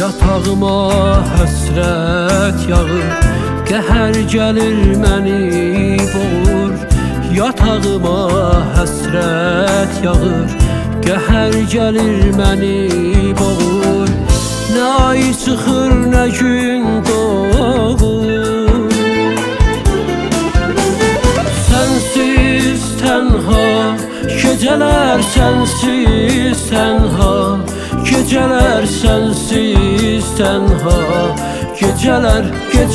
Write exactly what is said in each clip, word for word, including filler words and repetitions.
Yatağıma həsrət yağır, qəhər gəlir məni boğur. Yatağıma həsrət yağır, qəhər gəlir məni boğur. Nə ay çıxır, nə gün doğur. Sənsiz tənha, gecələr sənsiz tənha. Geceler sensiz tenha, geceler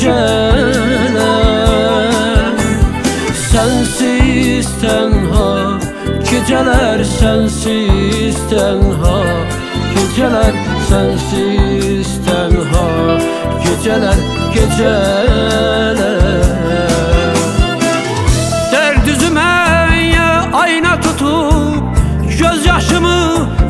geceler sensiz tenha, geceler sensiz tenha, geceler sensiz tenha, geceler geceler. Derd üzüme ayna tutup gözyaşımı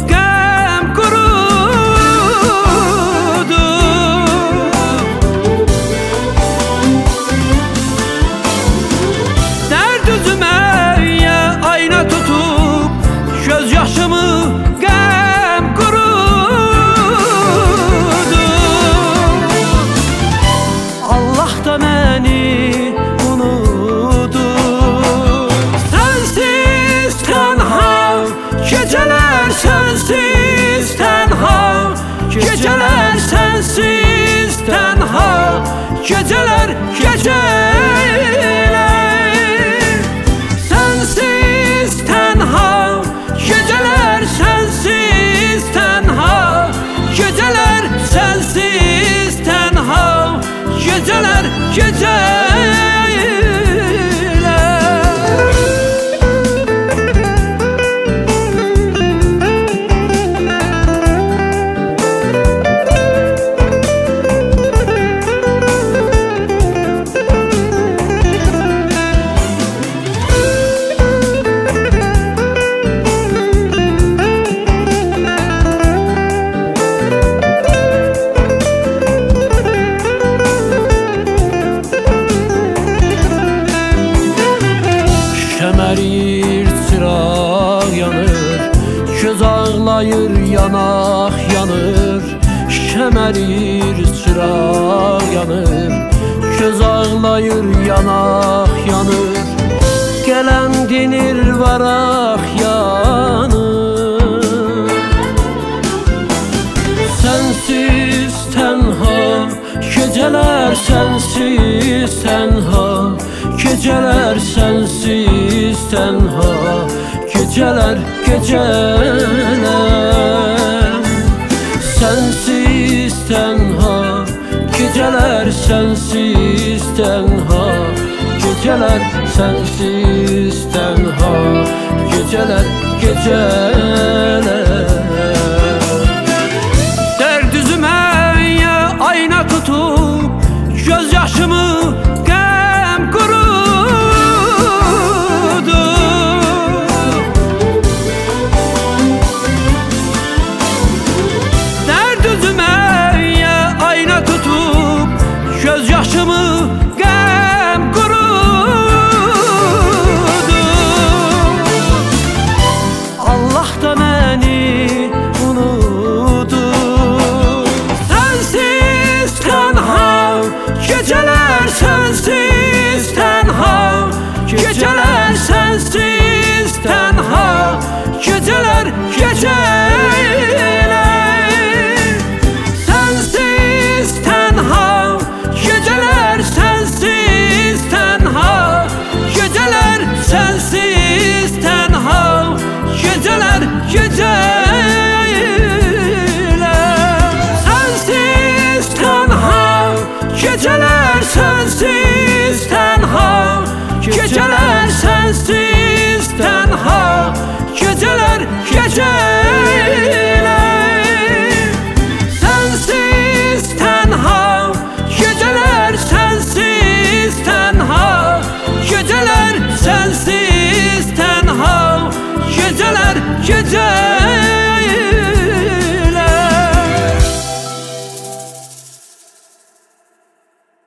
Geceler sensiz tenha, geceler geceler sensiz tenha, geceler sensiz tenha, geceler sensiz tenha, geceler geceler. Kemerir çıraq yanır, göz ağlayır yanak yanır. Kemerir çıraq yanır, göz ağlayır yanak yanır. Gelen dinir varaq yanır. Sensiz tenha, geceler sensiz tenha, geceler sensiz tenha, geceler geceler sensiz tenha, geceler sensiz tenha, geceler sensiz tenha, geceler geceler. Derd üzüme ayna tutup gözyaşımı gözyaşımı gəm qurudu. Allah da məni unudu. Sensiz tenha, geceler sensiz tenha, geceler sensiz tenha, geceler geceler sensiz tenha, geceler sensiz tenha, geceler sensiz tenha, geceler geceler sensiz tenha, geceler sensiz tenha, geceler sensiz tenha, geceler geceler sensiz tenha, geceler sensiz tenha, geceler sensiz tenha, geceler geceler.